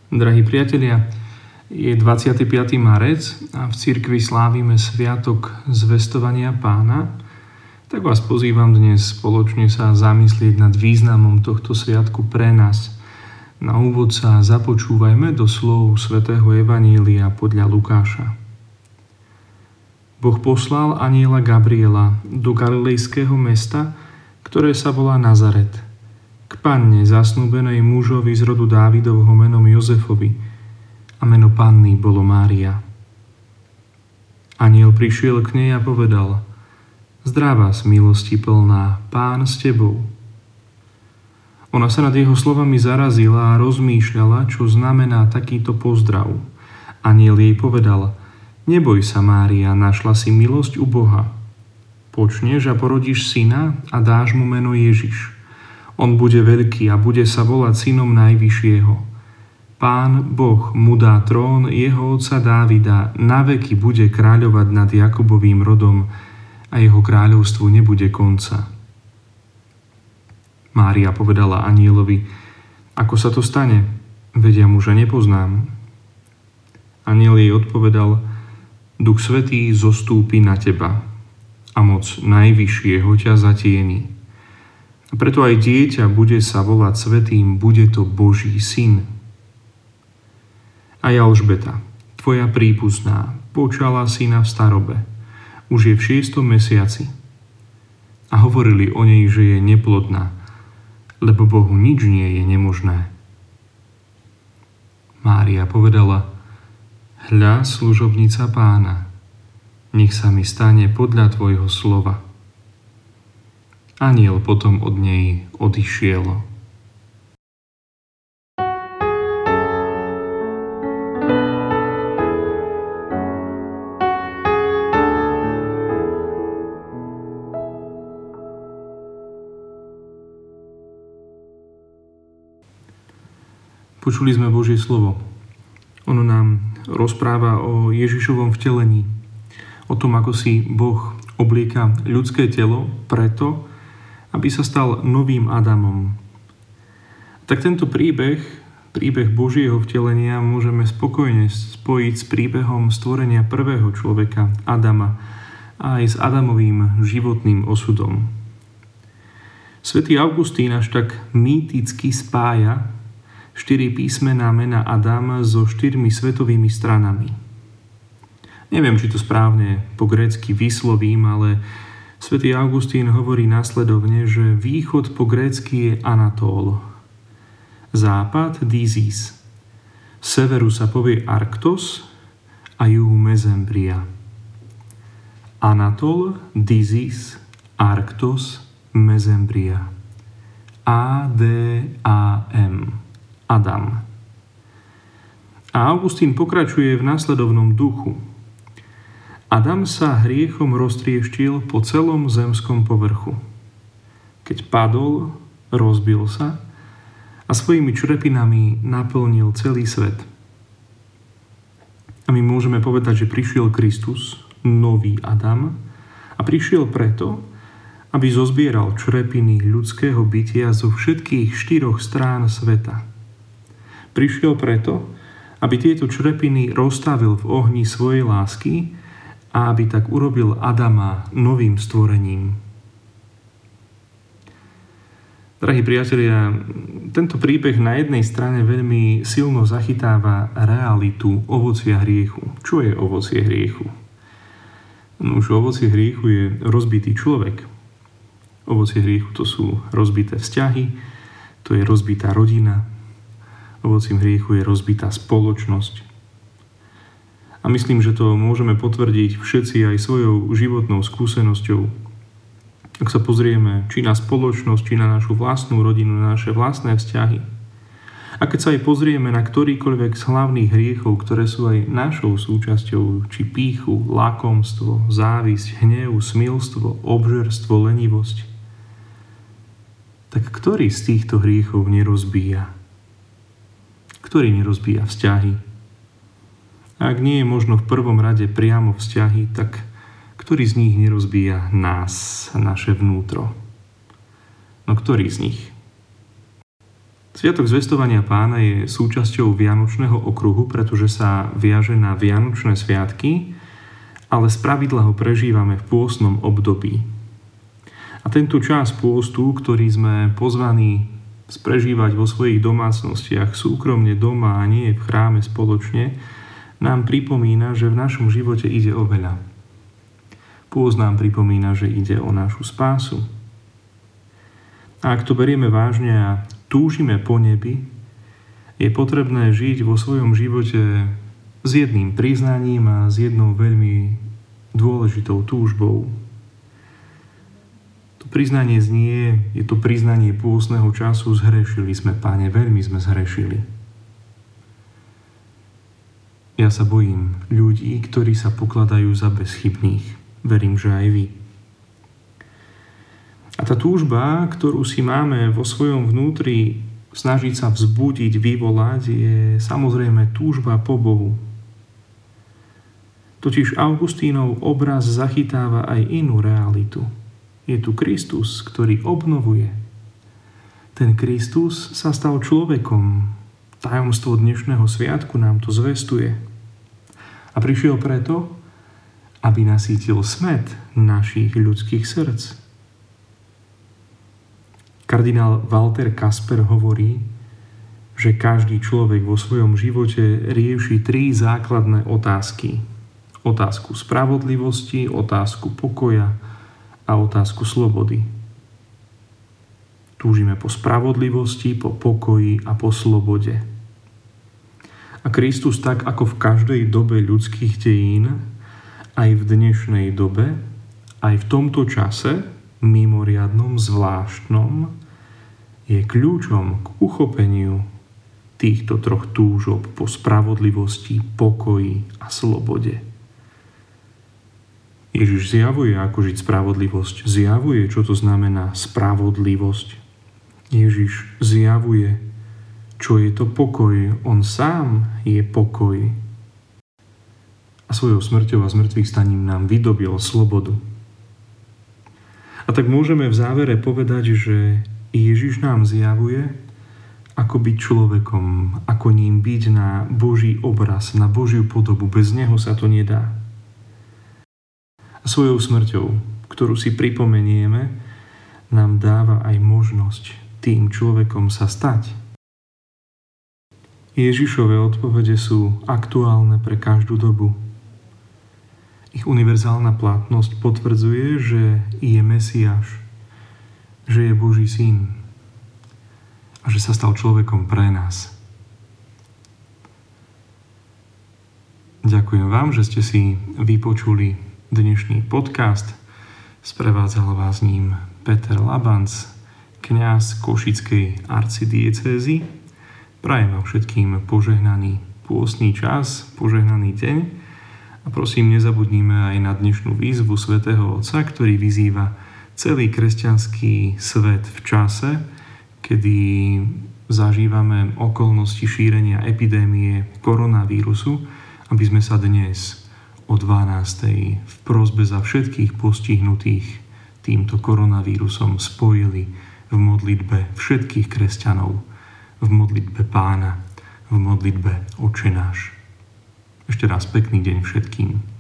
Drahí priatelia, je 25. marec a v cirkvi slávime sviatok zvestovania Pána. Tak vás pozývam dnes spoločne sa zamyslieť nad významom tohto sviatku pre nás. Na úvod sa započúvajme do slov svätého Evanília podľa Lukáša. Boh poslal anjela Gabriela do galilejského mesta, ktoré sa volá Nazaret, k panne zasnúbenej mužovi z rodu Dávidovho menom Jozefovi, a meno panny bolo Mária. Anjel prišiel k nej a povedal: Zdravás, milosti plná, Pán s tebou. Ona sa nad jeho slovami zarazila a rozmýšľala, čo znamená takýto pozdrav. Anjel jej povedal: Neboj sa, Mária, našla si milosť u Boha. Počneš a porodíš syna a dáš mu meno Ježiš. On bude veľký a bude sa volať synom Najvyššieho. Pán Boh mu dá trón jeho otca Dávida, naveky bude kráľovať nad Jakubovým rodom a jeho kráľovstvu nebude konca. Mária povedala anjelovi: Ako sa to stane? Veď ja muža nepoznám. Anjel jej odpovedal: Duch Svätý zostúpi na teba a moc Najvyššieho ťa zatieni. A preto aj dieťa bude sa volať svätým, bude to Boží syn. A Alžbeta, tvoja príbuzná, počala syna v starobe. Už je v 6. mesiaci. A hovorili o nej, že je neplodná, lebo Bohu nič nie je nemožné. Mária povedala: Hľa, služobnica Pána, nech sa mi stane podľa tvojho slova. Anjel potom od nej odišiel. Počuli sme Božie slovo. Ono nám rozpráva o Ježišovom vtelení, o tom, ako si Boh oblieka ľudské telo preto, aby sa stal novým Adamom. Tak tento príbeh Božieho vtelenia môžeme spokojne spojiť s príbehom stvorenia prvého človeka, Adama, a aj s Adamovým životným osudom. Svätý Augustín až tak mýticky spája 4 písmená mena Adam so 4 svetovými stranami. Neviem, či to správne po grécky vyslovím, ale svätý Augustín hovorí následovne, že východ po grécky je Anatól, západ Dízis, severu sa povie Arktos a juhu Mezembria. Anatól, Dízis, Arktos, Mezembria. A-D-A-M. Adam. A Augustín pokračuje v následovnom duchu. Adam sa hriechom roztrieštil po celom zemskom povrchu. Keď padol, rozbil sa a svojimi črepinami naplnil celý svet. A my môžeme povedať, že prišiel Kristus, nový Adam, a prišiel preto, aby zozbieral črepiny ľudského bytia zo všetkých 4 strán sveta. Prišiel preto, aby tieto črepiny roztávil v ohni svojej lásky a aby tak urobil Adama novým stvorením. Drahí priatelia, tento príbeh na jednej strane veľmi silno zachytáva realitu ovocia hriechu. Čo je ovocie hriechu? Už ovocie hriechu je rozbitý človek. Ovocie hriechu to sú rozbité vzťahy, to je rozbitá rodina. Ovocím hriechu je rozbitá spoločnosť. A myslím, že to môžeme potvrdiť všetci aj svojou životnou skúsenosťou. Ak sa pozrieme či na spoločnosť, či na našu vlastnú rodinu, na naše vlastné vzťahy. A keď sa aj pozrieme na ktorýkoľvek z hlavných hriechov, ktoré sú aj našou súčasťou, či pýchu, lakomstvo, závisť, hnev, smilstvo, obžerstvo, lenivosť, tak ktorý z týchto hriechov nerozbíja? Ktorý nerozbíja vzťahy? Ak nie je možno v prvom rade priamo vzťahy, tak ktorý z nich nerozbíja nás a naše vnútro? No ktorý z nich? Sviatok zvestovania Pána je súčasťou vianočného okruhu, pretože sa viaže na vianočné sviatky, ale spravidla ho prežívame v pôstnom období. A tento čas pôstu, ktorý sme pozvaní prežívať vo svojich domácnostiach, súkromne doma a nie v chráme spoločne, nám pripomína, že v našom živote ide o veľa. Pôst nám pripomína, že ide o našu spásu. A ak to berieme vážne a túžime po nebi, je potrebné žiť vo svojom živote s jedným priznaním a s jednou veľmi dôležitou túžbou. To priznanie znie, je to priznanie pôstneho času: zhrešili sme, Pane, veľmi sme zhrešili. Ja sa bojím ľudí, ktorí sa pokladajú za bezchybných. Verím, že aj vy. A tá túžba, ktorú si máme vo svojom vnútri snažiť sa vzbudiť, vyvolať, je samozrejme túžba po Bohu. Totiž Augustínov obraz zachytáva aj inú realitu. Je tu Kristus, ktorý obnovuje. Ten Kristus sa stal človekom. Tajomstvo dnešného sviatku nám to zvestuje. A prišiel preto, aby nasýtil smäd našich ľudských srdc. Kardinál Walter Kasper hovorí, že každý človek vo svojom živote rieši 3 základné otázky. Otázku spravodlivosti, otázku pokoja a otázku slobody. Túžime po spravodlivosti, po pokoji a po slobode. A Kristus, tak ako v každej dobe ľudských dejín, aj v dnešnej dobe, aj v tomto čase, mimoriadnom, zvláštnom, je kľúčom k uchopeniu týchto 3 túžob po spravodlivosti, pokoji a slobode. Ježiš zjavuje, ako žiť spravodlivosť. Zjavuje, čo to znamená spravodlivosť. Ježiš zjavuje, čo je to pokoj. On sám je pokoj. A svojou smrťou a zmrtvých staním nám vydobil slobodu. A tak môžeme v závere povedať, že Ježiš nám zjavuje, ako byť človekom, ako ním byť na Boží obraz, na Božiu podobu. Bez neho sa to nedá. A svojou smrťou, ktorú si pripomenieme, nám dáva aj možnosť tým človekom sa stať. Ježišove odpovede sú aktuálne pre každú dobu. Ich univerzálna platnosť potvrdzuje, že je Mesiáš, že je Boží syn a že sa stal človekom pre nás. Ďakujem vám, že ste si vypočuli dnešný podcast. Sprevádzal vás ním Peter Labanc, kňaz Košickej arcidiecézy. Prajem vám všetkým požehnaný pôstny čas, požehnaný deň a prosím, nezabudnime aj na dnešnú výzvu svätého Otca, ktorý vyzýva celý kresťanský svet v čase, kedy zažívame okolnosti šírenia epidémie koronavírusu, aby sme sa dnes o 12:00 v prosbe za všetkých postihnutých týmto koronavírusom spojili v modlitbe všetkých kresťanov, v modlitbe Pána, v modlitbe Otče náš. Ešte raz pekný deň všetkým.